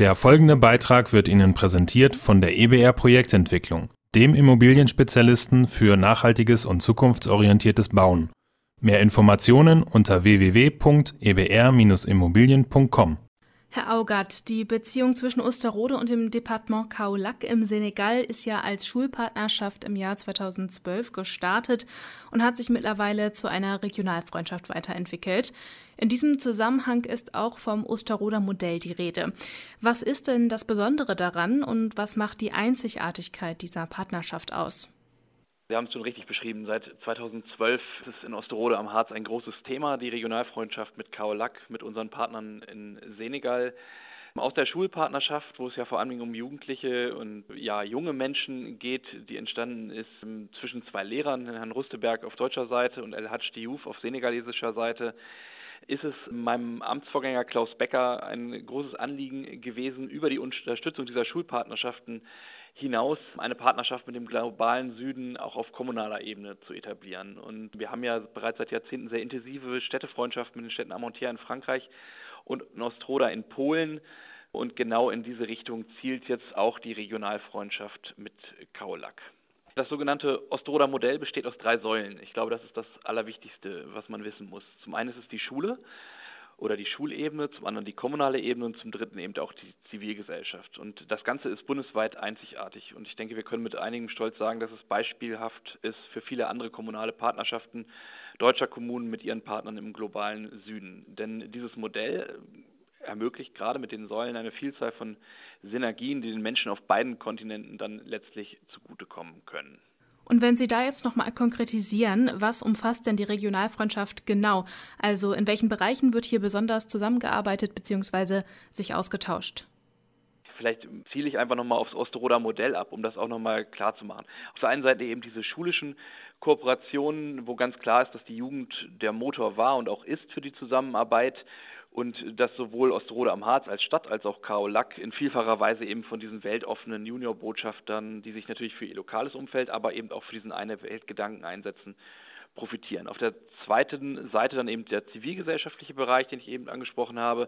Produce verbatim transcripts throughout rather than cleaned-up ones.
Der folgende Beitrag wird Ihnen präsentiert von der E B R Projektentwicklung, dem Immobilienspezialisten für nachhaltiges und zukunftsorientiertes Bauen. Mehr Informationen unter w w w punkt e b r Bindestrich immobilien punkt com. Herr Augard, die Beziehung zwischen Osterode und dem Departement Kaolack im Senegal ist ja als Schulpartnerschaft im Jahr zweitausendzwölf gestartet und hat sich mittlerweile zu einer Regionalfreundschaft weiterentwickelt. In diesem Zusammenhang ist auch vom Osterroder Modell die Rede. Was ist denn das Besondere daran und was macht die Einzigartigkeit dieser Partnerschaft aus? Sie haben es schon richtig beschrieben. Seit zweitausendzwölf ist es in Osterode am Harz ein großes Thema, die Regionalfreundschaft mit Kaolack, mit unseren Partnern in Senegal. Aus der Schulpartnerschaft, wo es ja vor allem um Jugendliche und ja junge Menschen geht, die entstanden ist zwischen zwei Lehrern, Herrn Rusteberg auf deutscher Seite und El Hadj Diouf auf senegalesischer Seite, ist es meinem Amtsvorgänger Klaus Becker ein großes Anliegen gewesen, über die Unterstützung dieser Schulpartnerschaften hinaus eine Partnerschaft mit dem globalen Süden auch auf kommunaler Ebene zu etablieren. Und wir haben ja bereits seit Jahrzehnten sehr intensive Städtefreundschaften mit den Städten Armentières in Frankreich und Ostroda in Polen. Und genau in diese Richtung zielt jetzt auch die Regionalfreundschaft mit Kaolack. Das sogenannte Ostroder Modell besteht aus drei Säulen. Ich glaube, das ist das Allerwichtigste, was man wissen muss. Zum einen ist es die Schule oder die Schulebene, zum anderen die kommunale Ebene und zum dritten eben auch die Zivilgesellschaft. Und das Ganze ist bundesweit einzigartig. Und ich denke, wir können mit einigem Stolz sagen, dass es beispielhaft ist für viele andere kommunale Partnerschaften deutscher Kommunen mit ihren Partnern im globalen Süden. Denn dieses Modell ermöglicht gerade mit den Säulen eine Vielzahl von Synergien, die den Menschen auf beiden Kontinenten dann letztlich zugutekommen können. Und wenn Sie da jetzt nochmal konkretisieren, was umfasst denn die Regionalfreundschaft genau? Also in welchen Bereichen wird hier besonders zusammengearbeitet bzw. sich ausgetauscht? Vielleicht ziele ich einfach nochmal aufs Osterroder Modell ab, um das auch nochmal klar zu machen. Auf der einen Seite eben diese schulischen Kooperationen, wo ganz klar ist, dass die Jugend der Motor war und auch ist für die Zusammenarbeit. Und dass sowohl Osterode am Harz als Stadt als auch Kaolack in vielfacher Weise eben von diesen weltoffenen Juniorbotschaftern, die sich natürlich für ihr lokales Umfeld, aber eben auch für diesen eine Weltgedanken einsetzen, profitieren. Auf der zweiten Seite dann eben der zivilgesellschaftliche Bereich, den ich eben angesprochen habe.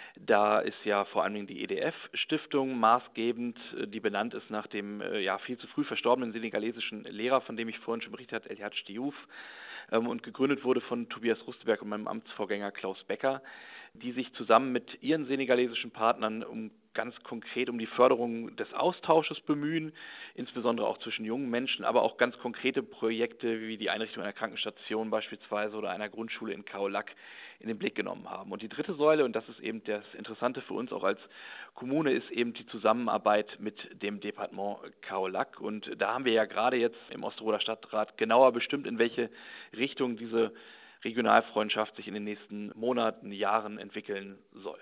Da ist ja vor allen Dingen die E D F-Stiftung maßgebend, die benannt ist nach dem ja viel zu früh verstorbenen senegalesischen Lehrer, von dem ich vorhin schon berichtet habe, El Hadj Diouf, und gegründet wurde von Tobias Rusteberg und meinem Amtsvorgänger Klaus Becker, die sich zusammen mit ihren senegalesischen Partnern um ganz konkret um die Förderung des Austausches bemühen, insbesondere auch zwischen jungen Menschen, aber auch ganz konkrete Projekte wie die Einrichtung einer Krankenstation beispielsweise oder einer Grundschule in Kaolack in den Blick genommen haben. Und die dritte Säule, und das ist eben das Interessante für uns auch als Kommune, ist eben die Zusammenarbeit mit dem Departement Kaolack. Und da haben wir ja gerade jetzt im Osterroder Stadtrat genauer bestimmt, in welche Richtung diese Regionalfreundschaft sich in den nächsten Monaten, Jahren entwickeln soll.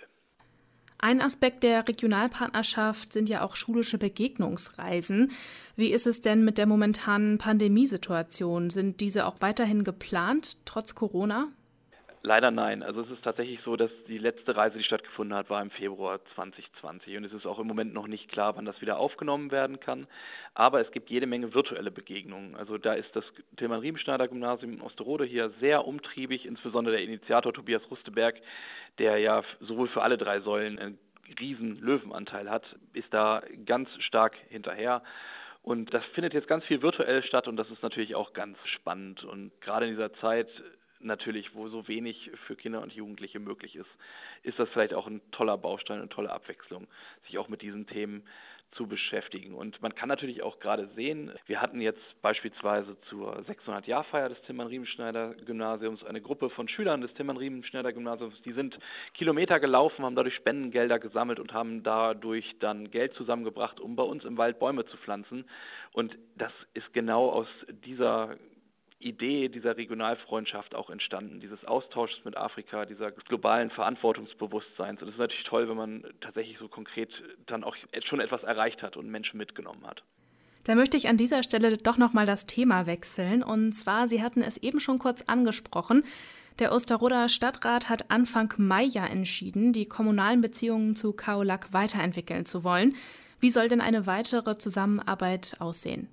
Ein Aspekt der Regionalpartnerschaft sind ja auch schulische Begegnungsreisen. Wie ist es denn mit der momentanen Pandemiesituation? Sind diese auch weiterhin geplant, trotz Corona? Leider nein. Also es ist tatsächlich so, dass die letzte Reise, die stattgefunden hat, war im Februar zwanzig zwanzig. Und es ist auch im Moment noch nicht klar, wann das wieder aufgenommen werden kann. Aber es gibt jede Menge virtuelle Begegnungen. Also da ist das Tilman-Riemenschneider-Gymnasium in Osterode hier sehr umtriebig, insbesondere der Initiator Tobias Rusteberg, der ja sowohl für alle drei Säulen einen riesen Löwenanteil hat, ist da ganz stark hinterher. Und das findet jetzt ganz viel virtuell statt und das ist natürlich auch ganz spannend. Und gerade in dieser Zeit natürlich, wo so wenig für Kinder und Jugendliche möglich ist, ist das vielleicht auch ein toller Baustein, eine tolle Abwechslung, sich auch mit diesen Themen zu beschäftigen. Und man kann natürlich auch gerade sehen, wir hatten jetzt beispielsweise zur sechshundert-Jahr-Feier des Tilman-Riemenschneider-Gymnasiums eine Gruppe von Schülern des Tilman-Riemenschneider-Gymnasiums, die sind Kilometer gelaufen, haben dadurch Spendengelder gesammelt und haben dadurch dann Geld zusammengebracht, um bei uns im Wald Bäume zu pflanzen. Und das ist genau aus dieser Idee dieser Regionalfreundschaft auch entstanden, dieses Austauschs mit Afrika, dieser globalen Verantwortungsbewusstseins. Und es ist natürlich toll, wenn man tatsächlich so konkret dann auch schon etwas erreicht hat und Menschen mitgenommen hat. Da möchte ich an dieser Stelle doch nochmal das Thema wechseln. Und zwar, Sie hatten es eben schon kurz angesprochen, der Osterroder Stadtrat hat Anfang Mai ja entschieden, die kommunalen Beziehungen zu Kaolack weiterentwickeln zu wollen. Wie soll denn eine weitere Zusammenarbeit aussehen?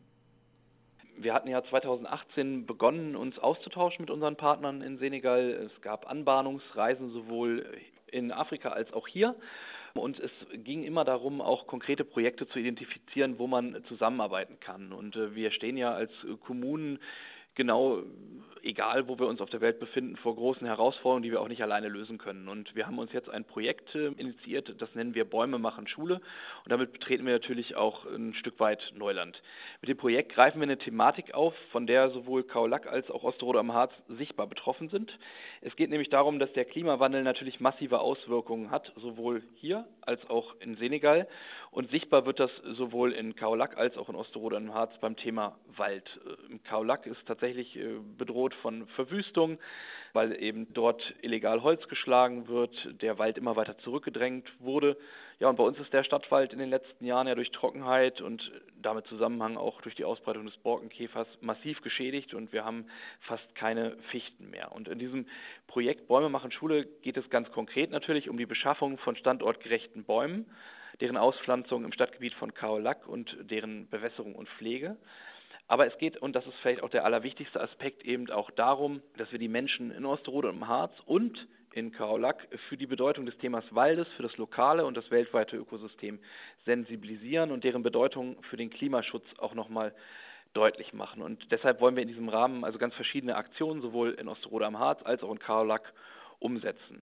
Wir hatten ja zweitausendachtzehn begonnen, uns auszutauschen mit unseren Partnern in Senegal. Es gab Anbahnungsreisen sowohl in Afrika als auch hier. Und es ging immer darum, auch konkrete Projekte zu identifizieren, wo man zusammenarbeiten kann. Und äh, wir stehen ja als Kommunen genau, egal wo wir uns auf der Welt befinden, vor großen Herausforderungen, die wir auch nicht alleine lösen können. Und wir haben uns jetzt ein Projekt äh, initiiert, das nennen wir Bäume machen Schule. Und damit betreten wir natürlich auch ein Stück weit Neuland. Mit dem Projekt greifen wir eine Thematik auf, von der sowohl Kaolack als auch Osterode am Harz sichtbar betroffen sind. Es geht nämlich darum, dass der Klimawandel natürlich massive Auswirkungen hat, sowohl hier als auch in Senegal. Und sichtbar wird das sowohl in Kaolack als auch in Osterode am Harz beim Thema Wald. Im Kaolack ist tatsächlich bedroht von Verwüstung, weil eben dort illegal Holz geschlagen wird, der Wald immer weiter zurückgedrängt wurde. Ja, und bei uns ist der Stadtwald in den letzten Jahren ja durch Trockenheit und damit Zusammenhang auch durch die Ausbreitung des Borkenkäfers massiv geschädigt und wir haben fast keine Fichten mehr. Und in diesem Projekt Bäume machen Schule geht es ganz konkret natürlich um die Beschaffung von standortgerechten Bäumen, deren Auspflanzung im Stadtgebiet von Kaolack und deren Bewässerung und Pflege. Aber es geht, und das ist vielleicht auch der allerwichtigste Aspekt, eben auch darum, dass wir die Menschen in Osterode und im Harz und in Kaolack für die Bedeutung des Themas Waldes, für das lokale und das weltweite Ökosystem sensibilisieren und deren Bedeutung für den Klimaschutz auch nochmal deutlich machen. Und deshalb wollen wir in diesem Rahmen also ganz verschiedene Aktionen sowohl in Osterode am Harz als auch in Kaolack umsetzen.